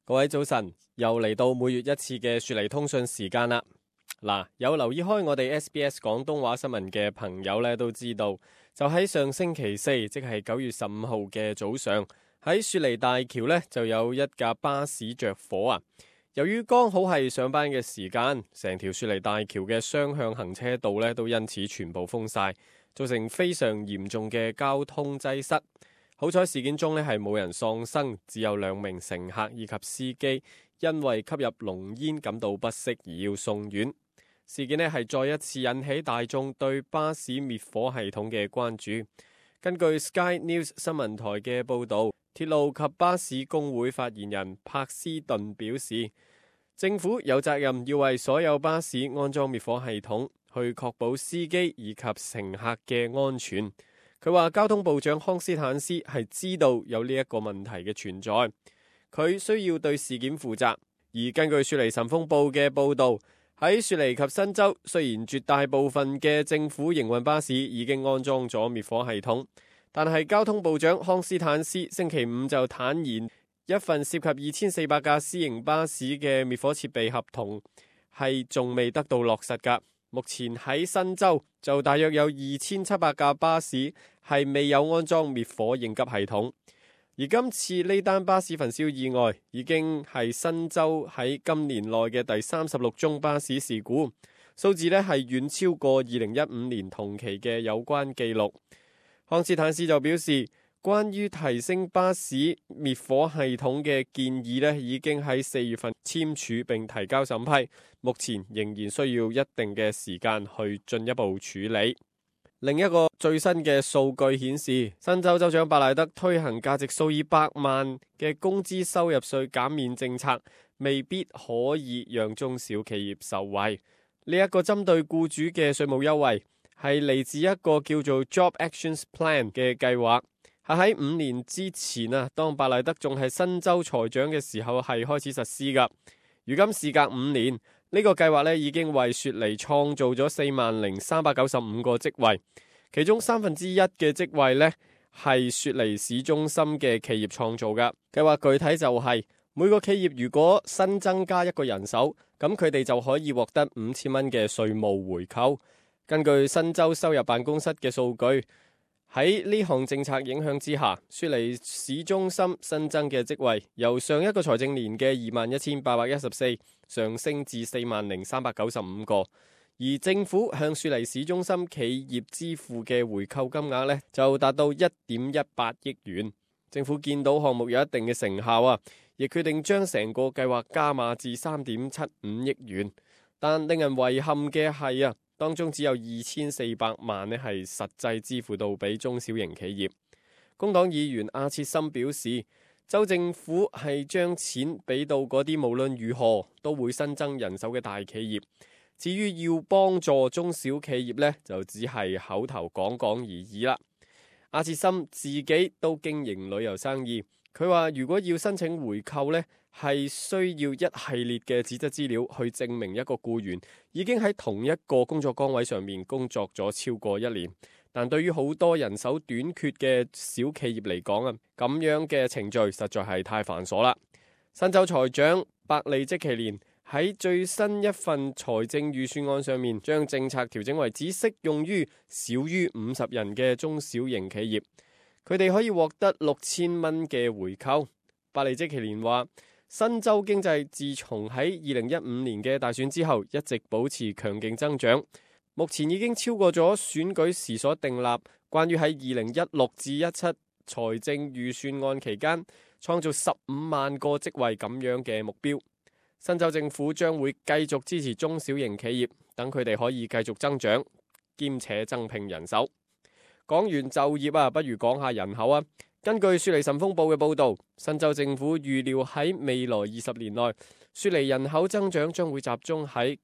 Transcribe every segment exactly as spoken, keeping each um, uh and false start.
各位早晨，又嚟到每月一次嘅雪梨通訊時間啦。嗱，有留意開我哋 S B S 廣東話新聞嘅朋友咧，都知道就喺上星期四，即係九月十五號嘅早上，喺雪梨大橋呢就有一架巴士着火啊。由於剛好係上班嘅時間，成條雪梨大橋嘅雙向行車道呢都因此全部封晒，造成非常嚴重嘅交通擠塞。好彩事件中呢係冇人喪生，只有兩名乘客以及司機因為吸入濃煙感到不適而要送院。事件呢係再一次引起大眾對巴士滅火系統嘅關注。根據 Sky News 新聞台嘅報導，鐵路及巴士工會發言人柏斯頓表示，政府有責任要為所有巴士安裝滅火系統，去確保司機以及乘客嘅安全。佢話交通部長康斯坦斯係知道有呢一個問題嘅存在，佢需要對事件負責。而根據雪梨晨鋒報嘅報導，喺雪梨及新州，雖然絕大部分嘅政府營運巴士已經安裝咗滅火系統，但係交通部長康斯坦斯星期五就坦言，一份涉及二千四百架私營巴士嘅滅火設備合同係仲未得到落實㗎。目前喺新州就大約有二千七百架巴士係未有安裝滅火應急系統，而今次呢單巴士焚燒意外已經係新州喺今年內嘅第三十六宗巴士事故，數字呢係遠超過二零一五年同期嘅有關記錄。康斯坦斯就表示，關於提升巴士滅火系統嘅建議呢，已經喺四月份簽署並提交審批，目前仍然需要一定嘅時間去進一步處理。另一個最新嘅數據顯示，新州州長伯賴德推行價值數以百萬嘅工資收入稅減免政策，未必可以讓中小企業受惠。呢一個針對僱主嘅稅務優惠係嚟自一個叫做 Job Actions Plan 嘅計劃。係喺五年之前啊，當伯賴德仲係新州財長嘅時候係開始實施㗎。如今事隔五年，呢、這個計劃咧已經為雪梨創造咗四萬零三百九十五個職位，其中三分之一嘅職位呢係雪梨市中心嘅企業創造㗎。計劃具體就係、是、每個企業如果新增加一個人手，咁佢哋就可以獲得五千蚊嘅稅務回扣。根據新州收入辦公室嘅數據，喺呢項政策影響之下，雪梨市中心新增嘅職位由上一個財政年嘅二萬一千八百一十四上升至四萬零三百九十五個，而政府向雪梨市中心企業支付嘅回扣金額呢，就達到一點一八億元。政府見到項目有一定嘅成效啊，亦決定將成個計劃加碼至三點七五億元。但令人遺憾嘅係啊，當中只有二千四百萬呢係實際支付到俾中小型企業。工黨議員阿切森表示，州政府係將錢俾到嗰啲無論如何都會新增人手嘅大企業，至於要幫助中小企業呢，就只係口頭講講而已啦。阿切森自己都經營旅遊生意，佢話如果要申請回扣呢，係需要一系列嘅紙質資料去證明一個僱員已經喺同一個工作崗位上面工作咗超過一年。但對於好多人手短缺嘅小企業嚟講啊，咁樣嘅程序實在係太繁瑣啦。新州財長伯利積奇連喺最新一份財政預算案上面，將政策調整為只適用於少於五十人嘅中小型企業，佢哋可以獲得六千蚊嘅回扣。伯利積奇連話，新州經濟自從喺二零一五年嘅大選之後，一直保持強勁增長，目前已經超過咗選舉時所訂立關於喺二零一六至一七財政預算案期間創造十五萬個職位咁樣嘅目標。新州政府將會繼續支持中小型企業，等佢哋可以繼續增長，兼且增聘人手。講完就業啊，不如講下人口啊。根據雪梨晨鋒報嘅報導，新州政府預料喺未來二十年內，雪梨人口增長將會集中喺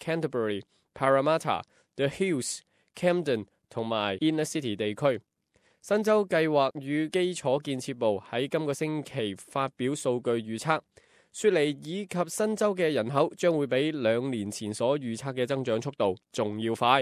Canterbury、Parramatta、The Hills、Camden 同埋 Inner City 地區。新州計劃與基礎建設部喺今個星期發表數據預測，雪梨以及新州嘅人口將會比兩年前所預測嘅增長速度仲要快。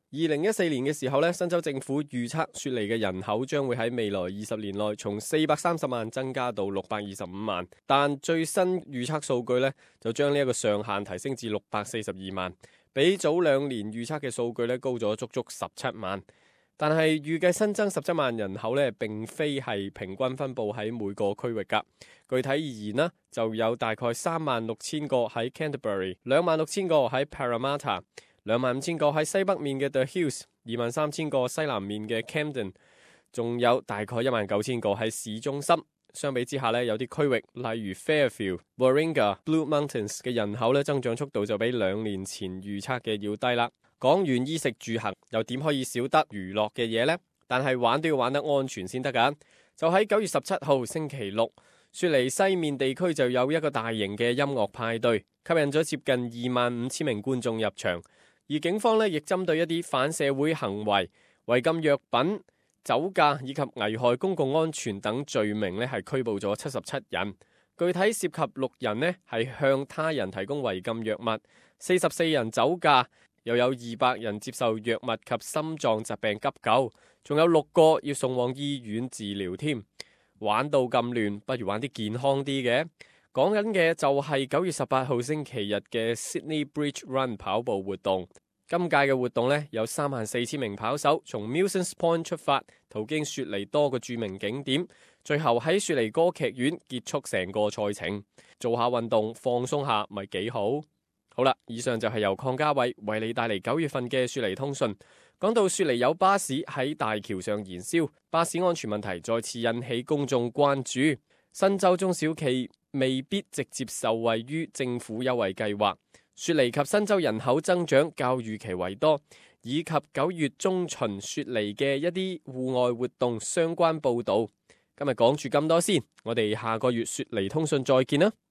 二零一四年嘅時候咧，新州政府預測雪梨嘅人口將會喺未來二十年內從四百三十萬增加到六百二十五萬，但最新預測數據咧就將呢一個上限提升至六百四十二萬，比早兩年預測嘅數據咧高咗足足十七萬。但係預計新增十七萬人口咧，並非係平均分佈喺每個區域㗎。具體而言呢，就有大概三萬六千個喺 Canterbury， 兩萬六千個喺 Parramatta，兩萬五千個喺西北面嘅 The Hills， 二萬三千個西南面嘅 Camden， 仲有大概一萬九千個喺市中心。相比之下呢，有啲區域例如 Fairfield、Warringah、Blue Mountains 嘅人口呢，增長速度就比兩年前預測嘅要低啦。講完衣食住行，又點可以少得娛樂嘅嘢呢？但係玩都要玩得安全先得㗎。就喺九月十七號星期六，雪梨西面地區就有一個大型嘅音樂派對，吸引咗接近二萬五千名觀眾入場。而警方呢，亦針對一啲反社會行為、違禁藥品、酒駕以及危害公共安全等罪名呢，係拘捕咗七十七人。具體涉及六人呢，係向他人提供違禁藥物，四十四人酒駕，又有二百人接受藥物及心臟疾病急救，仲有六個要送往醫院治療添。玩到咁亂，不如玩啲健康啲嘅。講緊嘅就係九月十八號星期日嘅 Sydney Bridge Run 跑步活動。今屆嘅活動呢，有三萬四千名跑手從 Milsons Point 出發，途經雪梨多個著名景點，最後喺雪梨歌劇院結束成個賽程。做下運動放鬆下咪幾好。好啦，以上就係由鄺家偉為你帶嚟九月份嘅雪梨通訊。講到雪梨有巴士喺大橋上燃燒，巴士安全問題再次引起公眾關注。新州中小企未必直接受惠於政府優惠計劃。雪梨及新州人口增長較預期為多，以及九月中旬雪梨嘅一啲戶外活動相關報導。今日講住咁多先，我哋下個月雪梨通訊再見啦。